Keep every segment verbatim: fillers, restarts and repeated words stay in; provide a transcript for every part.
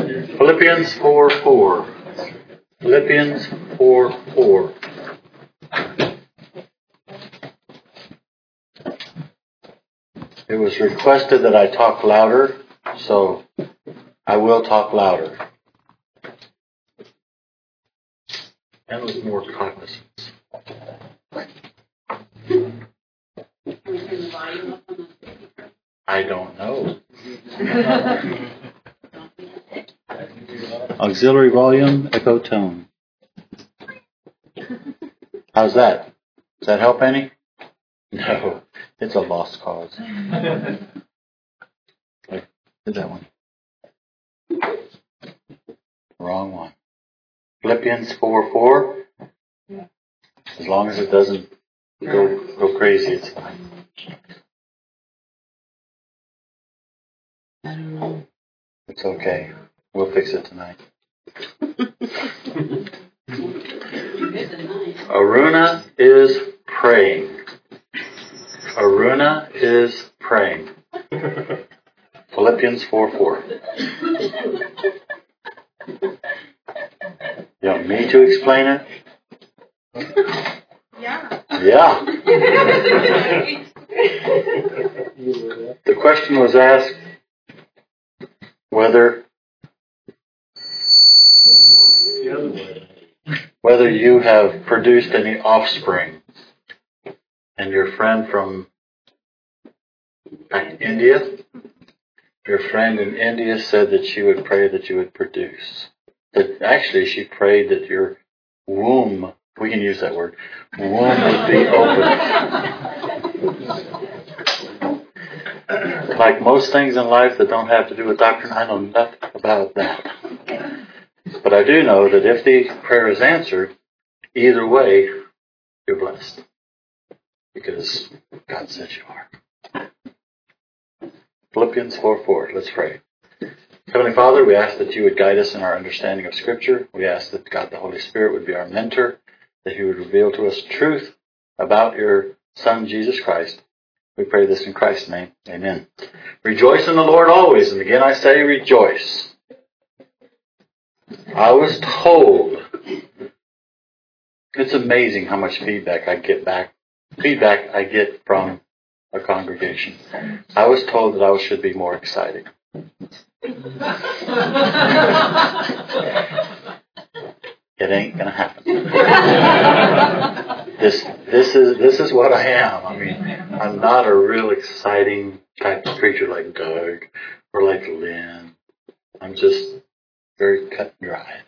Philippians four four. Philippians four four. It was requested that I talk louder, so I will talk louder. And with more cognizance. I don't know. Auxiliary volume, echo tone. How's that? Does that help any? No, it's a lost cause. Wait, did that one? Wrong one. Philippians four four. As long as it doesn't go go crazy, it's fine. I don't know. It's okay. We'll fix it tonight. Aruna is praying. Aruna is praying. Philippians four four. You want me to explain it? Yeah. Yeah. The question was asked whether whether you have produced any offspring. And your friend from India, your friend in India said that she would pray that you would produce. That actually she prayed that your womb, we can use that word, womb would be open. Like most things in life that don't have to do with doctrine, I know nothing about that. But I do know that if the prayer is answered, either way, you're blessed. Because God says you are. Philippians four four. Let's pray. Heavenly Father, we ask that you would guide us in our understanding of Scripture. We ask that God the Holy Spirit would be our mentor, that he would reveal to us truth about your Son, Jesus Christ. We pray this in Christ's name. Amen. Rejoice in the Lord always. And again I say rejoice. I was told, it's amazing how much feedback I get back, feedback I get from a congregation. I was told that I should be more exciting. It ain't gonna happen. This this is this is what I am. I mean, I'm not a real exciting type of preacher like Doug or like Lynn. I'm just very cut and dried.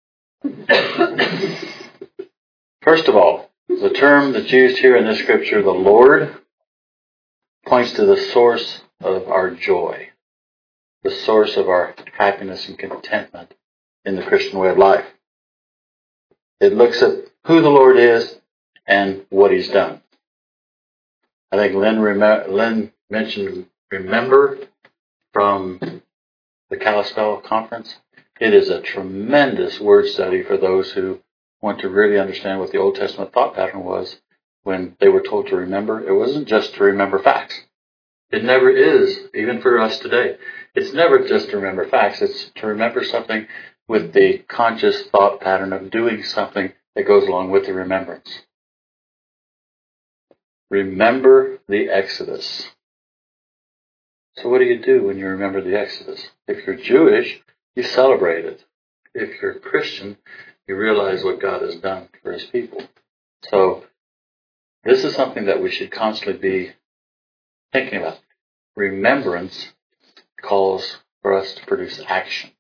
First of all, the term that's used here in this scripture, the Lord, points to the source of our joy, the source of our happiness and contentment in the Christian way of life. It looks at who the Lord is and what he's done. I think Lynn, rem- Lynn mentioned remember from the Kalispell conference. It is a tremendous word study for those who want to really understand what the Old Testament thought pattern was when they were told to remember. It wasn't just to remember facts. It never is, even for us today. It's never just to remember facts. It's to remember something with the conscious thought pattern of doing something that goes along with the remembrance. Remember the Exodus. So what do you do when you remember the Exodus? If you're Jewish, you celebrate it. If you're a Christian, you realize what God has done for his people. So this is something that we should constantly be thinking about. Remembrance calls for us to produce action.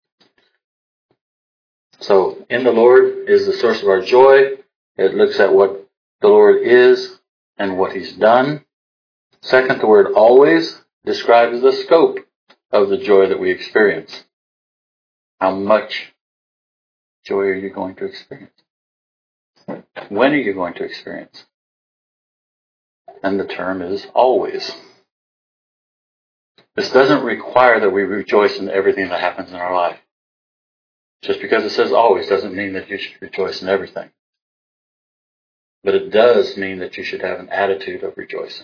So in the Lord is the source of our joy. It looks at what the Lord is and what he's done. Second, the word always describes the scope of the joy that we experience. How much joy are you going to experience? When are you going to experience? And the term is always. This doesn't require that we rejoice in everything that happens in our life. Just because it says always doesn't mean that you should rejoice in everything. But it does mean that you should have an attitude of rejoicing.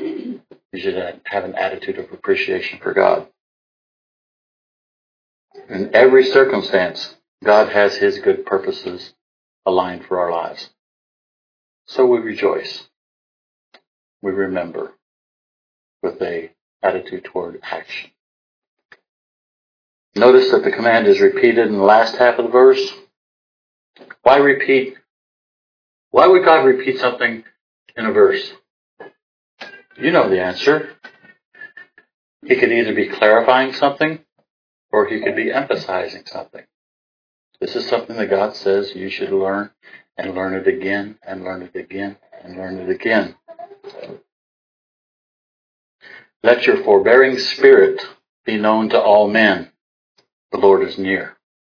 You should have an attitude of appreciation for God. In every circumstance, God has His good purposes aligned for our lives. So we rejoice. We remember with a attitude toward action. Notice that the command is repeated in the last half of the verse. Why repeat? Why would God repeat something in a verse? You know the answer. He could either be clarifying something or He could be emphasizing something. This is something that God says you should learn and learn it again and learn it again and learn it again. Let your forbearing spirit be known to all men. The Lord is near.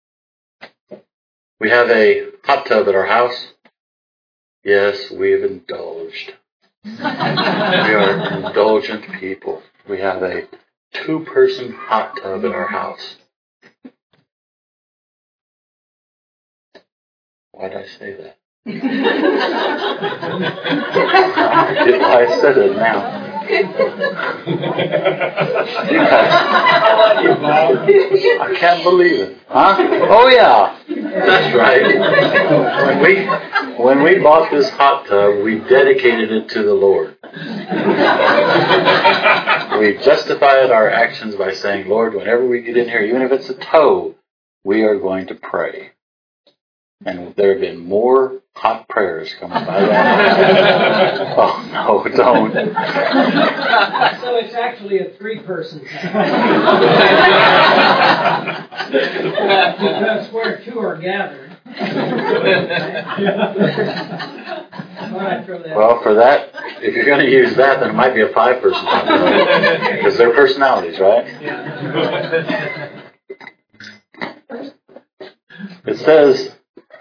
We have a hot tub at our house. Yes, we've indulged. We are indulgent people. We have a two-person hot tub at our house. Why did I say that? I forget why I said it now. You guys, I can't believe it. Huh? Oh yeah, that's right. When we when we bought this hot tub, we dedicated it to the Lord. We justified our actions by saying, Lord, whenever we get in here, even if it's a toe, we are going to pray. And there have been more hot prayers coming by that. Oh, no, don't. So it's actually a three-person thing. Because where two are gathered. Well, for that, if you're going to use that, then it might be a five-person thing. Because they're personalities, right? It says,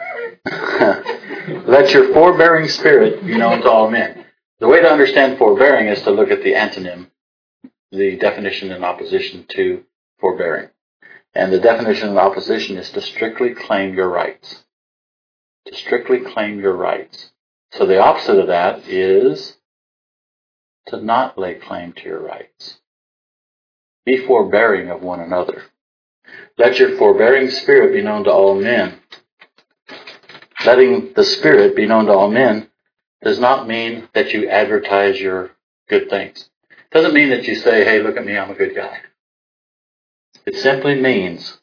let your forbearing spirit be known to all men. The way to understand forbearing is to look at the antonym, the definition in opposition to forbearing. And the definition in opposition is to strictly claim your rights. To strictly claim your rights. So the opposite of that is to not lay claim to your rights. Be forbearing of one another. Let your forbearing spirit be known to all men. Letting the Spirit be known to all men does not mean that you advertise your good things. It doesn't mean that you say, hey, look at me, I'm a good guy. It simply means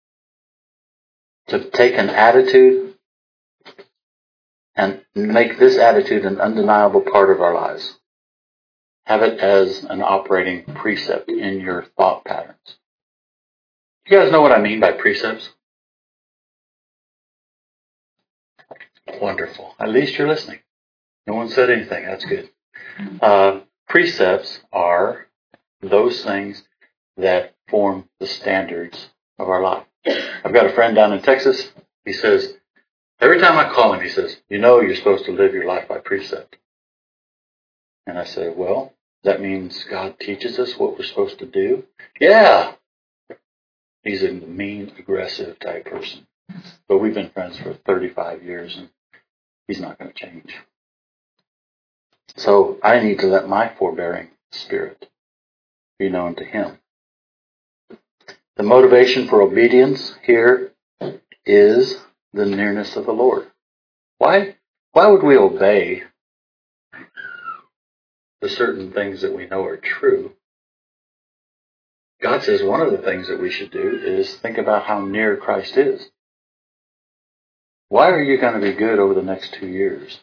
to take an attitude and make this attitude an undeniable part of our lives. Have it as an operating precept in your thought patterns. You guys know what I mean by precepts? Wonderful. At least you're listening. No one said anything. That's good. Uh, precepts are those things that form the standards of our life. I've got a friend down in Texas. He says, every time I call him, he says, you know you're supposed to live your life by precept. And I said, well, that means God teaches us what we're supposed to do? Yeah. He's a mean, aggressive type person. But we've been friends for thirty-five years, and he's not going to change. So I need to let my forbearing spirit be known to him. The motivation for obedience here is the nearness of the Lord. Why? Why would we obey the certain things that we know are true? God says one of the things that we should do is think about how near Christ is. Why are you going to be good over the next two years?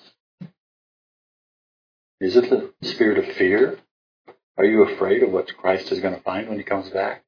Is it the spirit of fear? Are you afraid of what Christ is going to find when he comes back?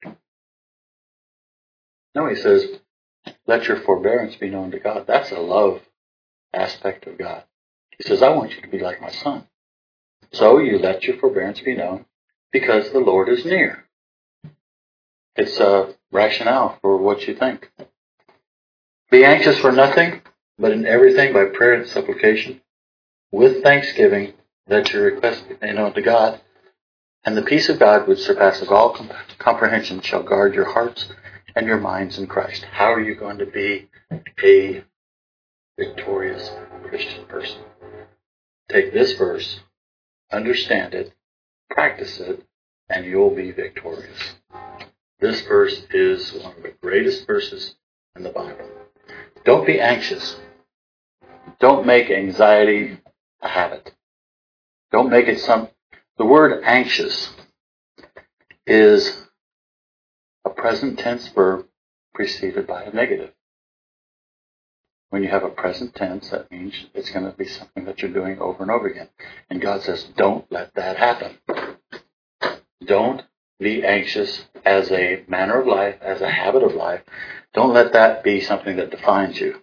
No, he says, let your forbearance be known to God. That's a love aspect of God. He says, I want you to be like my son. So you let your forbearance be known because the Lord is near. It's a rationale for what you think. Be anxious for nothing, but in everything by prayer and supplication, with thanksgiving, let your requests be made known to God. And the peace of God, which surpasses all comp- comprehension, shall guard your hearts and your minds in Christ. How are you going to be a victorious Christian person? Take this verse, understand it, practice it, and you'll be victorious. This verse is one of the greatest verses in the Bible. Don't be anxious. Don't make anxiety a habit. Don't make it some... The word anxious is a present tense verb preceded by a negative. When you have a present tense, that means it's going to be something that you're doing over and over again. And God says, don't let that happen. Don't be anxious as a manner of life, as a habit of life. Don't let that be something that defines you.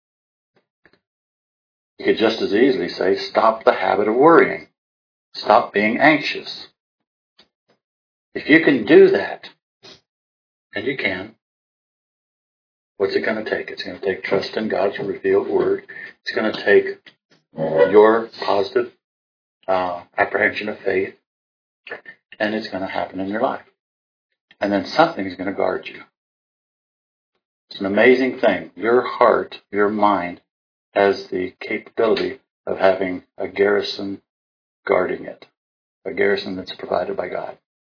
You could just as easily say, stop the habit of worrying. Stop being anxious. If you can do that, and you can, what's it going to take? It's going to take trust in God's revealed word. It's going to take your positive uh, apprehension of faith, and it's going to happen in your life. And then something is going to guard you. It's an amazing thing. Your heart, your mind, has the capability of having a garrison guarding it. A garrison that's provided by God.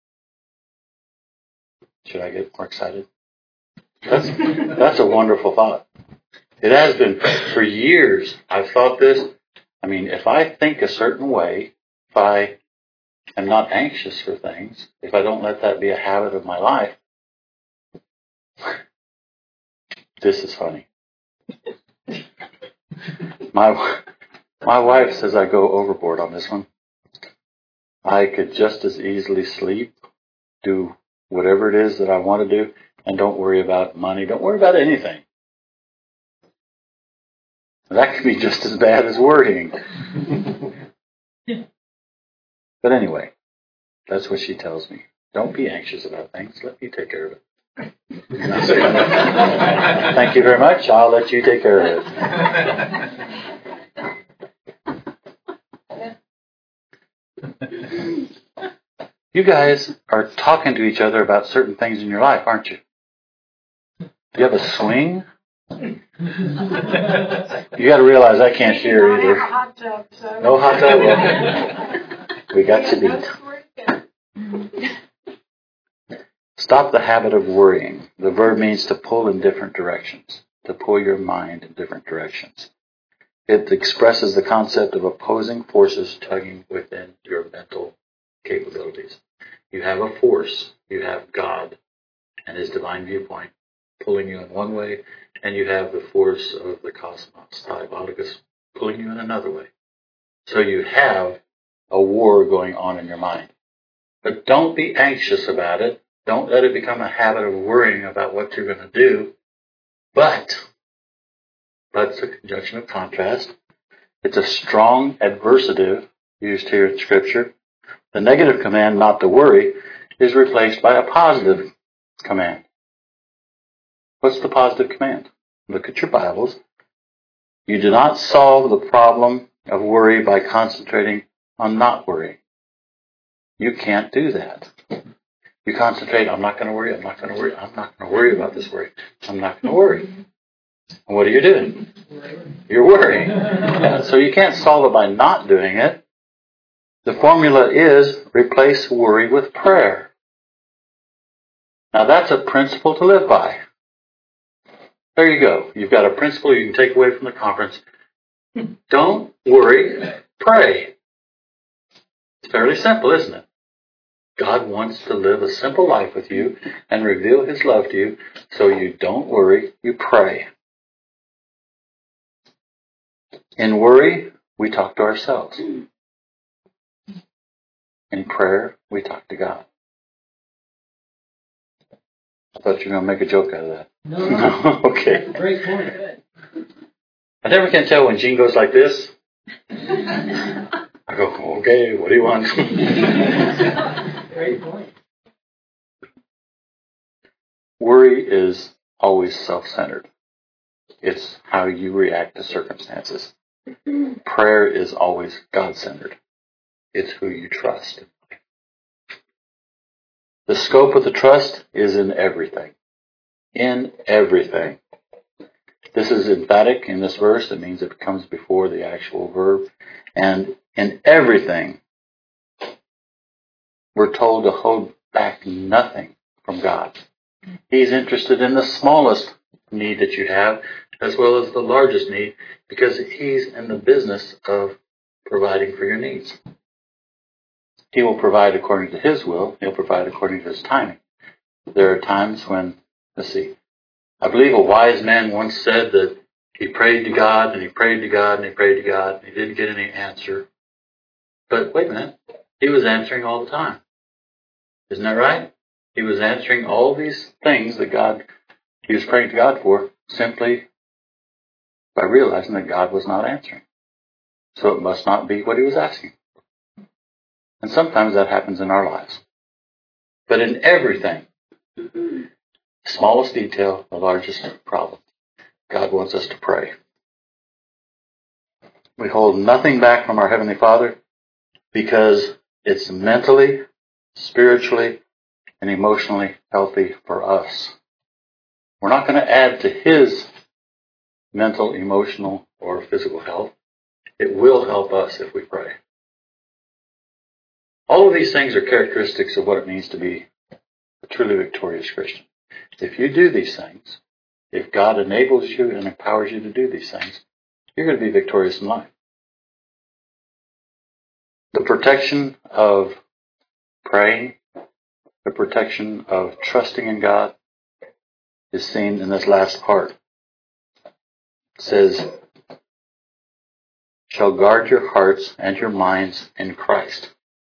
Should I get more excited? That's, that's a wonderful thought. It has been for years. I've thought this. I mean, if I think a certain way, if I am not anxious for things, if I don't let that be a habit of my life, this is funny. My, my wife says I go overboard on this one. I could just as easily sleep, do whatever it is that I want to do, and don't worry about money. Don't worry about anything. That could be just as bad as worrying. But anyway, that's what she tells me. Don't be anxious about things. Let me take care of it. Thank you very much. I'll let you take care of it. You guys are talking to each other about certain things in your life, aren't you? Do you have a swing? You got to realize I can't hear either. Hot tub, so. No hot tub? We got you beat. Stop the habit of worrying. The verb means to pull in different directions, to pull your mind in different directions. It expresses the concept of opposing forces tugging within your mental capabilities. You have a force. You have God and His divine viewpoint pulling you in one way, and you have the force of the cosmos, Diabolicus, pulling you in another way. So you have a war going on in your mind. But don't be anxious about it. Don't let it become a habit of worrying about what you're going to do. But, but's a conjunction of contrast. It's a strong adversative used here in Scripture. The negative command, not to worry, is replaced by a positive command. What's the positive command? Look at your Bibles. You do not solve the problem of worry by concentrating on not worrying. You can't do that. You concentrate, I'm not going to worry, I'm not going to worry, I'm not going to worry about this worry. I'm not going to worry. And what are you doing? You're worrying. Yeah, so you can't solve it by not doing it. The formula is replace worry with prayer. Now that's a principle to live by. There you go. You've got a principle you can take away from the conference. Don't worry, pray. It's fairly simple, isn't it? God wants to live a simple life with you and reveal His love to you, so you don't worry, you pray. In worry, we talk to ourselves. In prayer, we talk to God. I thought you were going to make a joke out of that. No, no. Okay. Great point. I never can tell when Gene goes like this. I go, okay, what do you want? Great point. Worry is always self-centered. It's how you react to circumstances. Prayer is always God-centered. It's who you trust. The scope of the trust is in everything. In everything. This is emphatic in this verse. It means it comes before the actual verb. And in everything, we're told to hold back nothing from God. He's interested in the smallest need that you have as well as the largest need because He's in the business of providing for your needs. He will provide according to His will. He'll provide according to His timing. There are times when, let's see, I believe a wise man once said that he prayed to God and he prayed to God and he prayed to God and he didn't get any answer. But wait a minute, he was answering all the time. Isn't that right? He was answering all these things that God, he was praying to God for simply by realizing that God was not answering. So it must not be what he was asking. And sometimes that happens in our lives. But in everything, the smallest detail, the largest problem, God wants us to pray. We hold nothing back from our Heavenly Father because it's mentally, spiritually, and emotionally healthy for us. We're not going to add to His mental, emotional, or physical health. It will help us if we pray. All of these things are characteristics of what it means to be a truly victorious Christian. If you do these things, if God enables you and empowers you to do these things, you're going to be victorious in life. The protection of praying, the protection of trusting in God is seen in this last part. It says, shall guard your hearts and your minds in Christ.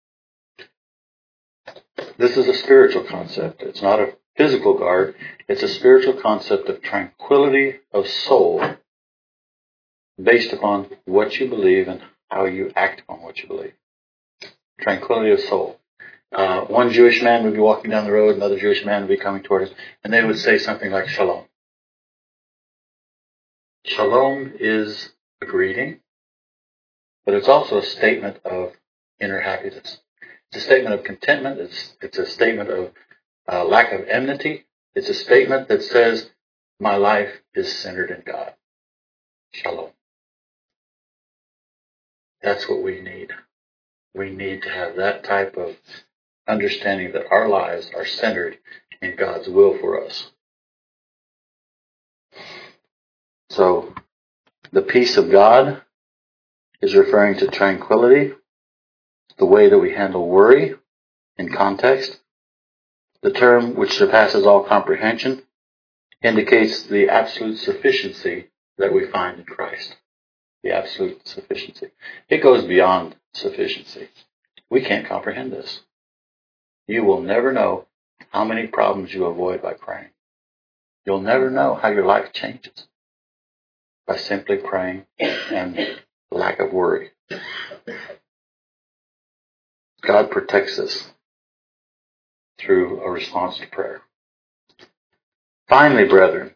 This is a spiritual concept. It's not a physical guard. It's a spiritual concept of tranquility of soul based upon what you believe and how you act upon what you believe. Tranquility of soul. Uh, one Jewish man would be walking down the road, another Jewish man would be coming toward him, and they would say something like shalom. Shalom is a greeting, but it's also a statement of inner happiness. It's a statement of contentment. It's, it's a statement of uh, lack of enmity. It's a statement that says, my life is centered in God. Shalom. That's what we need. We need to have that type of understanding that our lives are centered in God's will for us. So, the peace of God is referring to tranquility, the way that we handle worry in context. The term which surpasses all comprehension indicates the absolute sufficiency that we find in Christ. The absolute sufficiency. It goes beyond sufficiency. We can't comprehend this. You will never know how many problems you avoid by praying. You'll never know how your life changes by simply praying and lack of worry. God protects us through a response to prayer. Finally, brethren,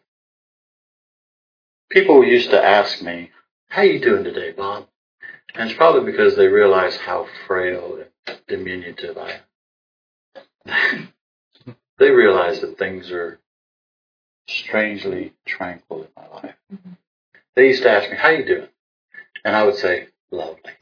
people used to ask me, how you doing today, Bob? And it's probably because they realize how frail and diminutive I am. They realize that things are strangely tranquil in my life. Mm-hmm. They used to ask me, how you doing? And I would say, lovely.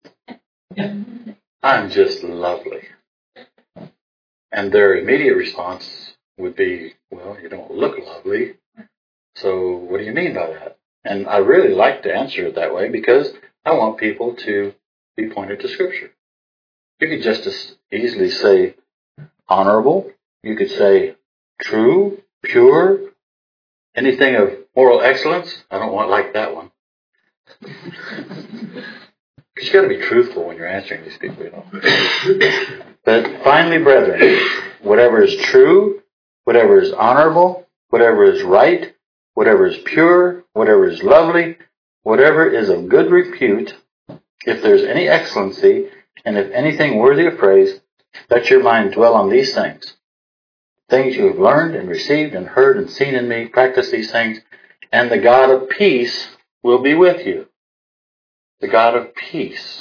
I'm just lovely. And their immediate response would be, well, you don't look lovely. So what do you mean by that? And I really like to answer it that way because I want people to be pointed to Scripture. You could just as easily say honorable. You could say true, pure, anything of moral excellence. I don't want like that one. Because you got to be truthful when you're answering these people, you know. But finally, brethren, whatever is true, whatever is honorable, whatever is right, whatever is pure, whatever is lovely, whatever is of good repute, if there's any excellency, and if anything worthy of praise, let your mind dwell on these things. Things you have learned and received and heard and seen in me, practice these things, and the God of peace will be with you. The God of peace.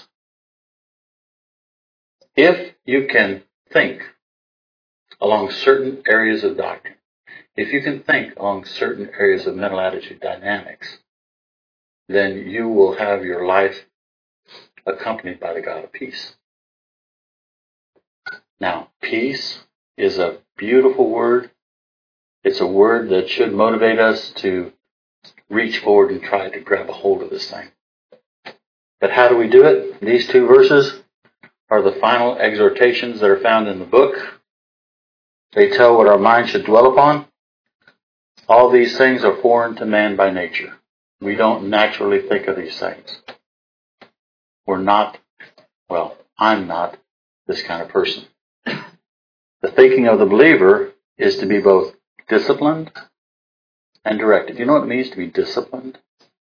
If you can think along certain areas of doctrine, if you can think along certain areas of mental attitude dynamics, then you will have your life accompanied by the God of peace. Now, peace is a beautiful word. It's a word that should motivate us to reach forward and try to grab a hold of this thing. But how do we do it? These two verses are the final exhortations that are found in the book. They tell what our mind should dwell upon. All these things are foreign to man by nature. We don't naturally think of these things. We're not, well, I'm not this kind of person. The thinking of the believer is to be both disciplined and directed. You know what it means to be disciplined?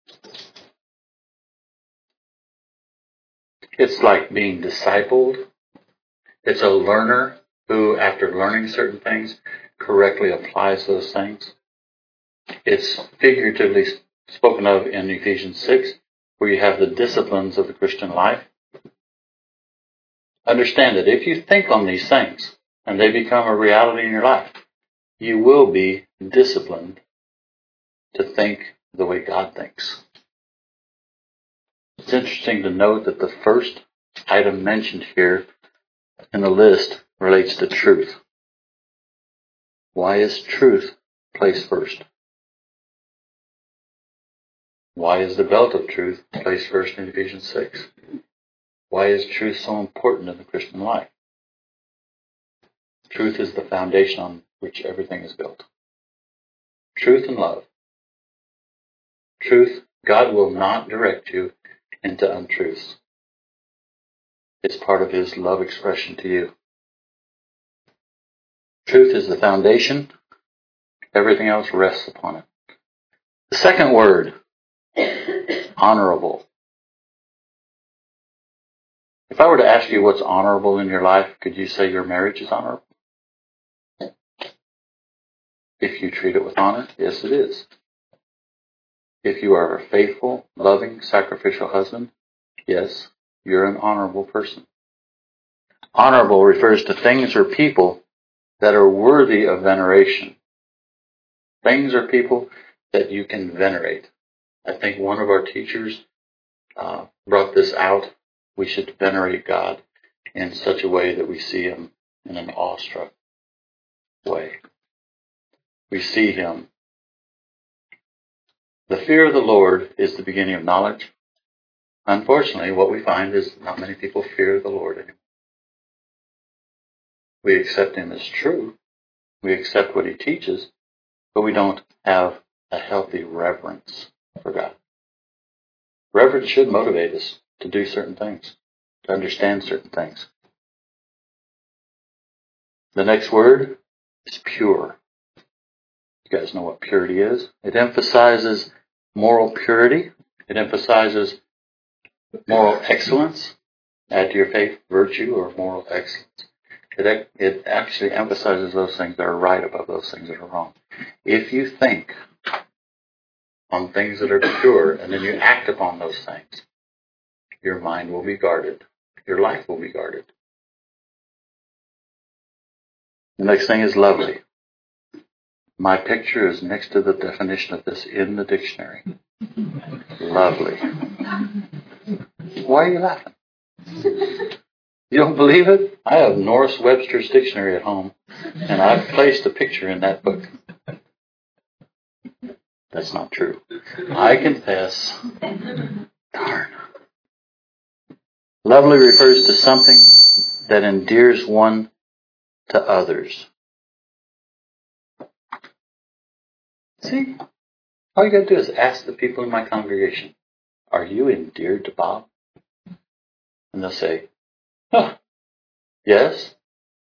It's like being discipled. It's a learner who, after learning certain things, correctly applies those things. It's figuratively spoken of in Ephesians six, where you have the disciplines of the Christian life. Understand that if you think on these things and they become a reality in your life, you will be disciplined to think the way God thinks. It's interesting to note that the first item mentioned here in the list relates to truth. Why is truth placed first? Why is the belt of truth placed first in Ephesians six? Why is truth so important in the Christian life? Truth is the foundation on which everything is built. Truth and love. Truth, God will not direct you into untruths. It's part of His love expression to you. Truth is the foundation. Everything else rests upon it. The second word, honorable. If I were to ask you what's honorable in your life, could you say your marriage is honorable? If you treat it with honor, yes it is. If you are a faithful, loving, sacrificial husband, yes, you're an honorable person. Honorable refers to things or people that are worthy of veneration. Things or people that you can venerate. I think one of our teachers uh, brought this out. We should venerate God in such a way that we see Him in an awestruck way. We see Him. The fear of the Lord is the beginning of knowledge. Unfortunately, what we find is not many people fear the Lord anymore. We accept Him as true. We accept what He teaches, but we don't have a healthy reverence for God. Reverence should motivate us to do certain things, to understand certain things. The next word is pure. You guys know what purity is. It emphasizes moral purity. It emphasizes moral excellence. Add to your faith virtue or moral excellence. It, it actually emphasizes those things that are right above those things that are wrong. If you think on things that are pure and then you act upon those things, your mind will be guarded. Your life will be guarded. The next thing is lovely. My picture is next to the definition of this in the dictionary. Lovely. Why are you laughing? You don't believe it? I have Norris Webster's dictionary at home, and I've placed a picture in that book. That's not true. I confess. Darn. Lovely refers to something that endears one to others. See? All you got to do is ask the people in my congregation, are you endeared to Bob? And they'll say, huh, yes.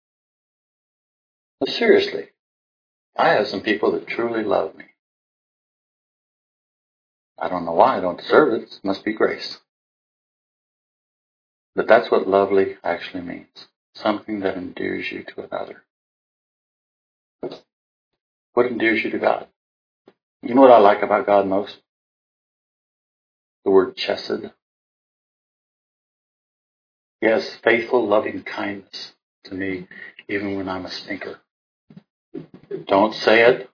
But seriously, I have some people that truly love me. I don't know why I don't deserve it. It must be grace. But that's what lovely actually means. Something that endears you to another. What endears you to God? You know what I like about God most? The word chesed. He has faithful, loving kindness to me, even when I'm a stinker. Don't say it.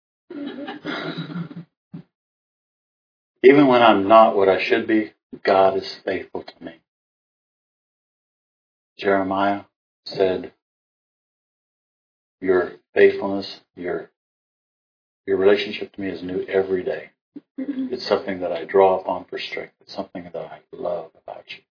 Even when I'm not what I should be, God is faithful to me. Jeremiah said, Your faithfulness, your your relationship to me is new every day. It's something that I draw upon for strength. It's something that I love about you.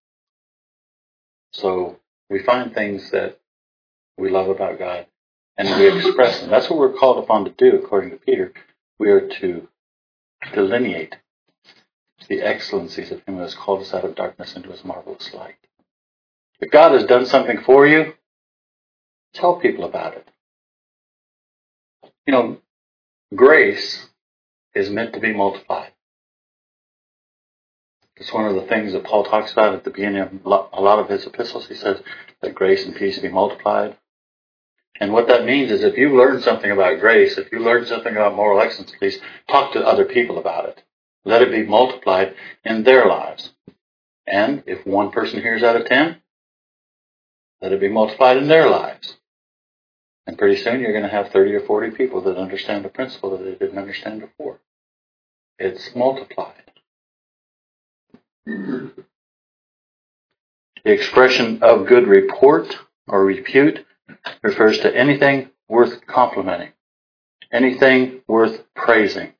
So we find things that we love about God, and we express them. That's what we're called upon to do, according to Peter. We are to delineate the excellencies of Him who has called us out of darkness into His marvelous light. If God has done something for you, tell people about it. You know, grace is meant to be multiplied. It's one of the things that Paul talks about at the beginning of a lot of his epistles. He says that grace and peace be multiplied. And what that means is if you learn something about grace, if you learn something about moral excellence, please talk to other people about it. Let it be multiplied in their lives. And if one person hears out of ten, let it be multiplied in their lives. And pretty soon you're going to have thirty or forty people that understand the principle that they didn't understand before. It's multiplied. The expression of good report or repute refers to anything worth complimenting, anything worth praising.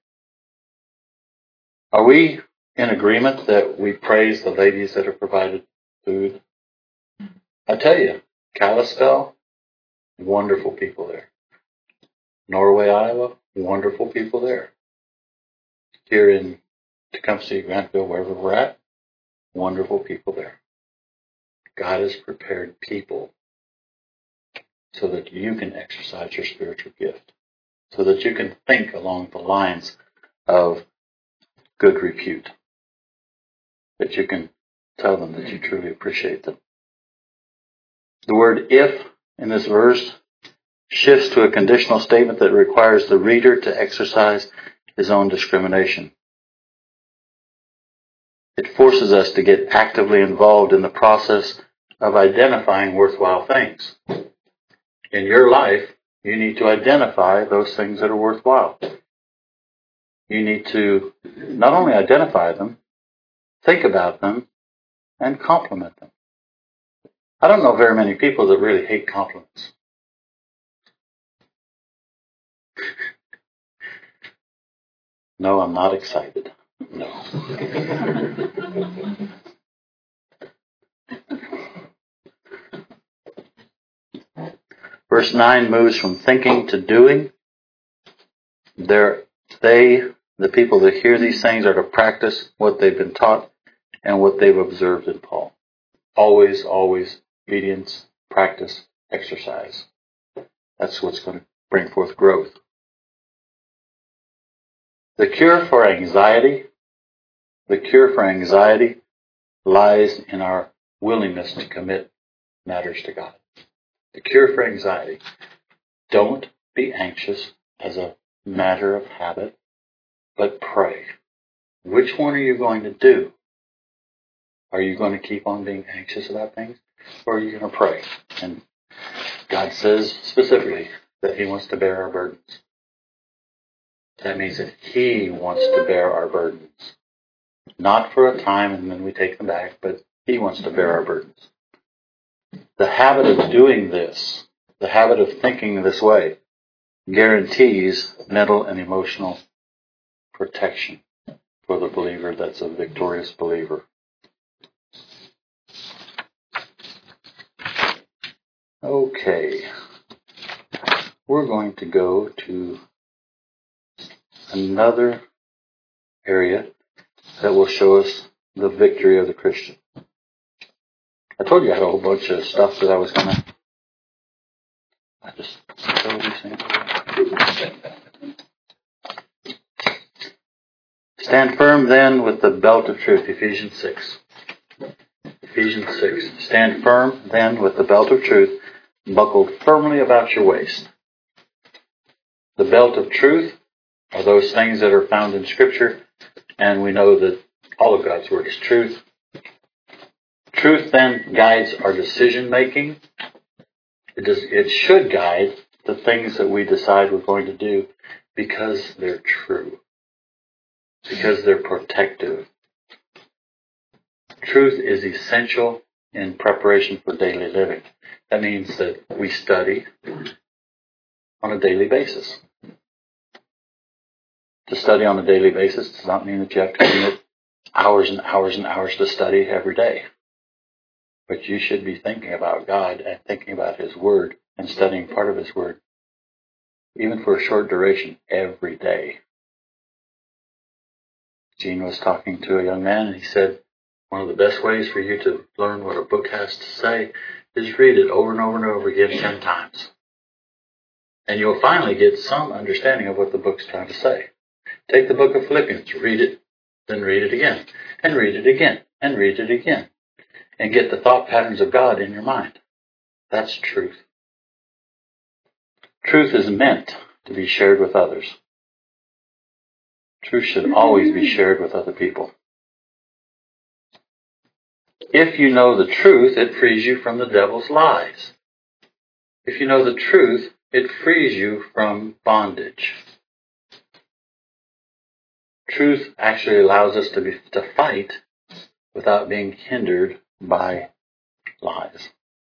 Are we in agreement that we praise the ladies that have provided food? I tell you, Kalispell, wonderful people there. Norway, Iowa, wonderful people there. Here in Tecumseh, Grantville, wherever we're at, wonderful people there. God has prepared people so that you can exercise your spiritual gift, so that you can think along the lines of good repute, that you can tell them that you truly appreciate them. The word if in this verse shifts to a conditional statement that requires the reader to exercise his own discrimination. It forces us to get actively involved in the process of identifying worthwhile things. In your life, you need to identify those things that are worthwhile. You need to not only identify them, think about them, and compliment them. I don't know very many people that really hate compliments. No, I'm not excited. No. Verse nine moves from thinking to doing. They're, they, the people that hear these things, are to practice what they've been taught and what they've observed in Paul. Always, always obedience, practice, exercise. That's what's going to bring forth growth. The cure for anxiety, the cure for anxiety lies in our willingness to commit matters to God. The cure for anxiety. Don't be anxious as a matter of habit, but pray. Which one are you going to do? Are you going to keep on being anxious about things, or are you going to pray? And God says specifically that He wants to bear our burdens. That means that He wants to bear our burdens. Not for a time and then we take them back, but He wants to bear our burdens. The habit of doing this, the habit of thinking this way, guarantees mental and emotional protection for the believer that's a victorious believer. Okay. We're going to go to another area that will show us the victory of the Christian. I told you I had a whole bunch of stuff that I was going to... I just throw these things away. Stand firm then with the belt of truth, Ephesians six. Ephesians six. Stand firm then with the belt of truth buckled firmly about your waist. The belt of truth are those things that are found in Scripture, and we know that all of God's Word is truth. Truth then guides our decision making. It does, it should guide the things that we decide we're going to do because they're true. Because they're protective. Truth is essential in preparation for daily living. That means that we study, on a daily basis. To study on a daily basis does not mean that you have to commit hours and hours and hours to study every day. But you should be thinking about God and thinking about His Word and studying part of His Word, even for a short duration, every day. Gene was talking to a young man and he said, one of the best ways for you to learn what a book has to say is read it over and over and over again ten times. And you'll finally get some understanding of what the book's trying to say. Take the book of Philippians, read it, then read it again, and read it again, and read it again, and get the thought patterns of God in your mind. That's truth. Truth is meant to be shared with others. Truth should always be shared with other people. If you know the truth, it frees you from the devil's lies. If you know the truth, it frees you from bondage. Truth actually allows us to be, to fight without being hindered by lies.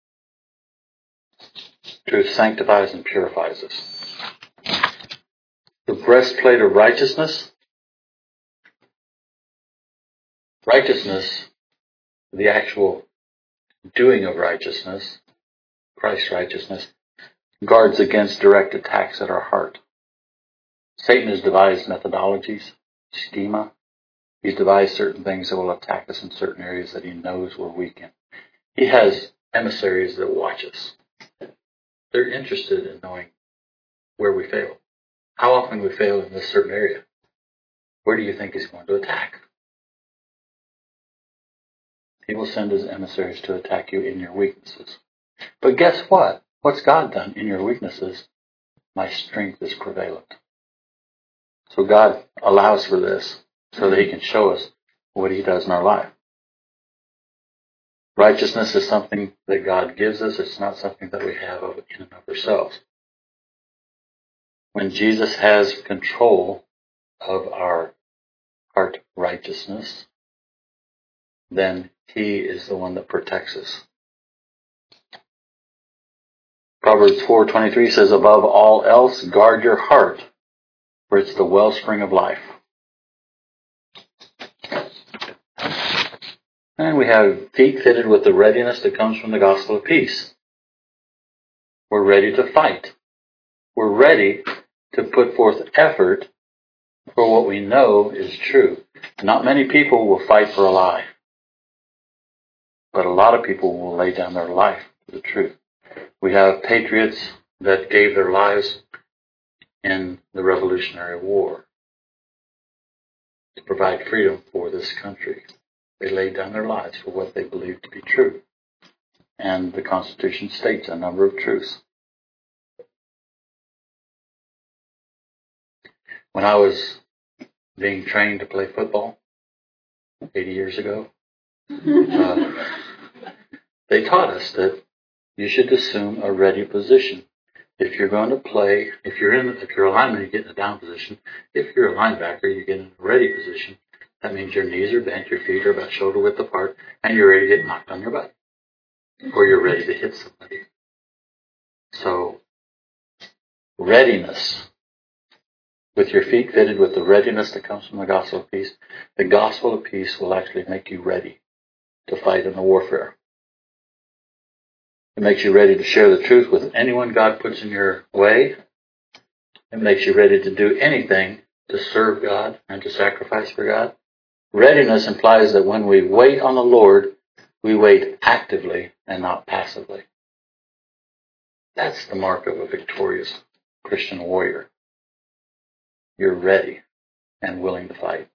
Truth sanctifies and purifies us. The breastplate of righteousness. Righteousness, the actual doing of righteousness, Christ's righteousness, guards against direct attacks at our heart. Satan has devised methodologies, schema. He's devised certain things that will attack us in certain areas that he knows we're weak in. He has emissaries that watch us. They're interested in knowing where we fail. How often we fail in this certain area. Where do you think he's going to attack? He will send his emissaries to attack you in your weaknesses. But guess what? What's God done in your weaknesses? My strength is prevalent. So God allows for this so that he can show us what he does in our life. Righteousness is something that God gives us. It's not something that we have of in and of ourselves. When Jesus has control of our heart righteousness, then he is the one that protects us. Proverbs four twenty-three says, above all else, guard your heart, for it's the wellspring of life. And we have feet fitted with the readiness that comes from the gospel of peace. We're ready to fight. We're ready to put forth effort for what we know is true. Not many people will fight for a lie, but a lot of people will lay down their life for the truth. We have patriots that gave their lives in the Revolutionary War to provide freedom for this country. They laid down their lives for what they believed to be true. And the Constitution states a number of truths. When I was being trained to play football eighty years ago, uh, they taught us that you should assume a ready position. If you're going to play, if you're in, if you're a lineman, you get in a down position. If you're a linebacker, you get in a ready position. That means your knees are bent, your feet are about shoulder width apart, and you're ready to get knocked on your butt. Or you're ready to hit somebody. So, readiness. With your feet fitted with the readiness that comes from the gospel of peace, the gospel of peace will actually make you ready to fight in the warfare. It makes you ready to share the truth with anyone God puts in your way. It makes you ready to do anything to serve God and to sacrifice for God. Readiness implies that when we wait on the Lord, we wait actively and not passively. That's the mark of a victorious Christian warrior. You're ready and willing to fight.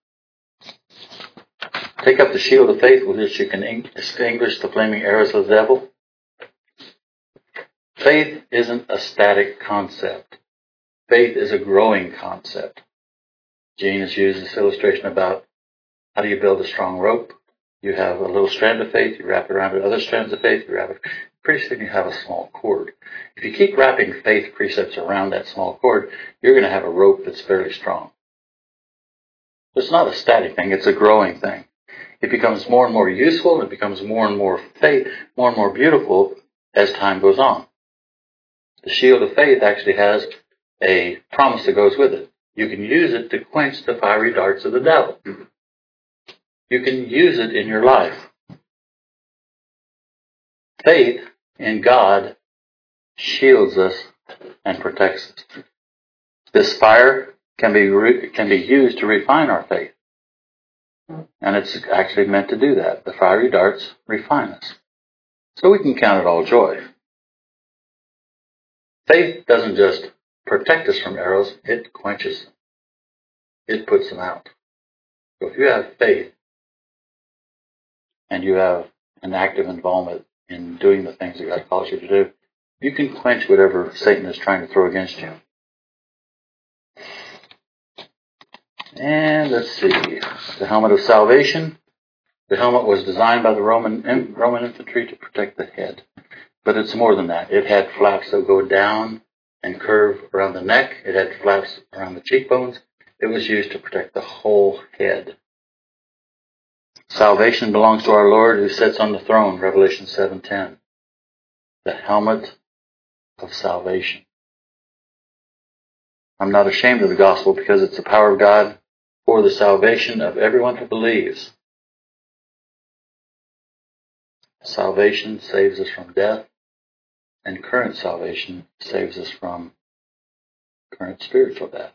Take up the shield of faith with which you can extinguish the flaming arrows of the devil. Faith isn't a static concept. Faith is a growing concept. Gene has used this illustration about how do you build a strong rope. You have a little strand of faith, you wrap it around other strands of faith, you wrap it, pretty soon you have a small cord. If you keep wrapping faith precepts around that small cord, you're going to have a rope that's fairly strong. It's not a static thing, it's a growing thing. It becomes more and more useful, it becomes more and more faith, more and more beautiful as time goes on. The shield of faith actually has a promise that goes with it. You can use it to quench the fiery darts of the devil. You can use it in your life. Faith in God shields us and protects us. This fire can be re- can be used to refine our faith. And it's actually meant to do that. The fiery darts refine us. So we can count it all joy. Faith doesn't just protect us from arrows, it quenches them. It puts them out. So if you have faith and you have an active involvement in doing the things that God calls you to do, you can quench whatever Satan is trying to throw against you. And let's see, the helmet of salvation. The helmet was designed by the Roman Roman infantry to protect the head. But it's more than that. It had flaps that go down and curve around the neck. It had flaps around the cheekbones. It was used to protect the whole head. Salvation belongs to our Lord who sits on the throne, Revelation seven ten. The helmet of salvation. I'm not ashamed of the gospel because it's the power of God for the salvation of everyone who believes. Salvation saves us from death, and current salvation saves us from current spiritual death.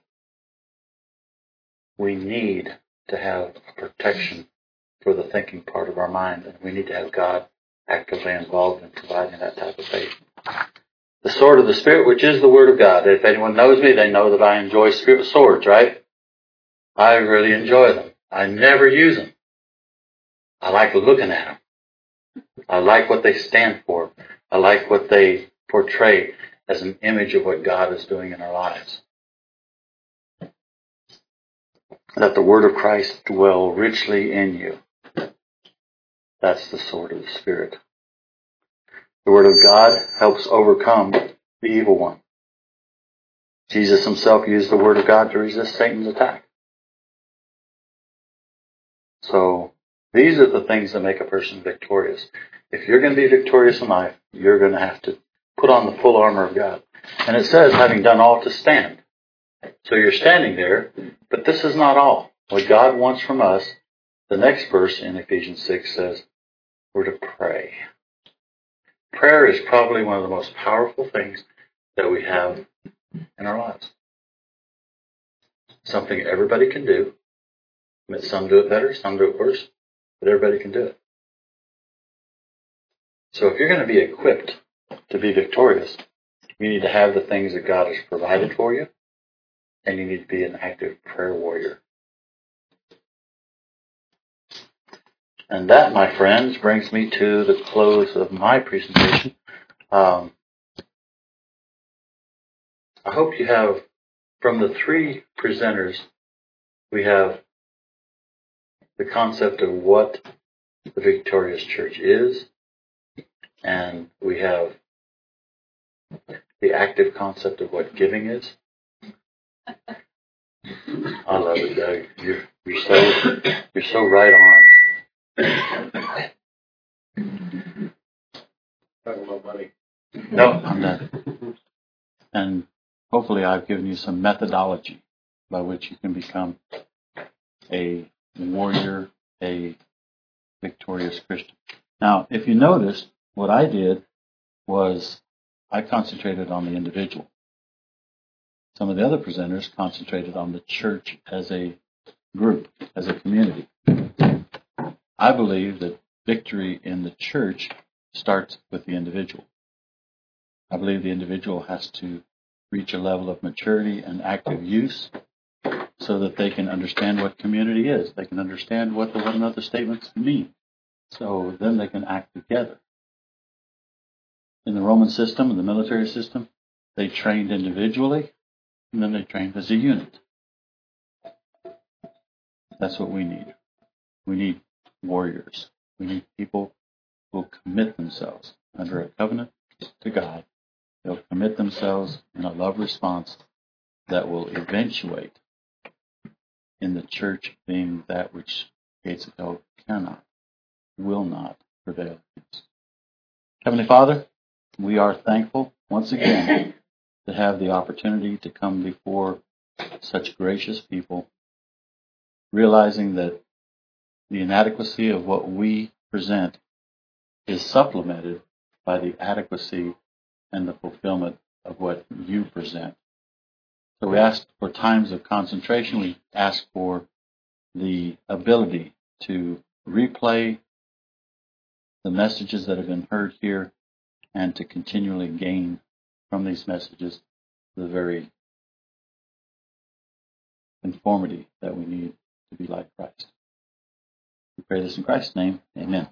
We need to have protection for the thinking part of our mind, and we need to have God actively involved in providing that type of faith. The sword of the Spirit, which is the Word of God. If anyone knows me, they know that I enjoy spirit swords, right? I really enjoy them. I never use them. I like looking at them. I like what they stand for. I like what they portray as an image of what God is doing in our lives. Let the word of Christ dwell richly in you. That's the sword of the Spirit. The word of God helps overcome the evil one. Jesus himself used the word of God to resist Satan's attack. So these are the things that make a person victorious. If you're going to be victorious in life, you're going to have to put on the full armor of God. And it says, having done all to stand. So you're standing there, but this is not all. What God wants from us, the next verse in Ephesians six says, we're to pray. Prayer is probably one of the most powerful things that we have in our lives. Something everybody can do. Some do it better, some do it worse, but everybody can do it. So if you're going to be equipped to be victorious, you need to have the things that God has provided for you, and you need to be an active prayer warrior. And that, my friends, brings me to the close of my presentation. Um, I hope you have, from the three presenters, we have the concept of what the victorious church is, and we have the active concept of what giving is. I love it, Doug. You're, you're so you're so right on. Talking about money. No, I'm done. And hopefully I've given you some methodology by which you can become a warrior, a victorious Christian. Now, if you noticed, what I did was I concentrated on the individual. Some of the other presenters concentrated on the church as a group, as a community. I believe that victory in the church starts with the individual. I believe the individual has to reach a level of maturity and active use so that they can understand what community is. They can understand what the one another statements mean. So then they can act together. In the Roman system, in the military system, they trained individually and then they trained as a unit. That's what we need. We need warriors. We need people who will commit themselves under a covenant to God. They'll commit themselves in a love response that will eventuate in the church being that which gates of hell cannot, will not prevail against. Heavenly Father, we are thankful once again to have the opportunity to come before such gracious people, realizing that the inadequacy of what we present is supplemented by the adequacy and the fulfillment of what you present. So we ask for times of concentration. We ask for the ability to replay the messages that have been heard here and to continually gain from these messages the very conformity that we need to be like Christ. We pray this in Christ's name. Amen.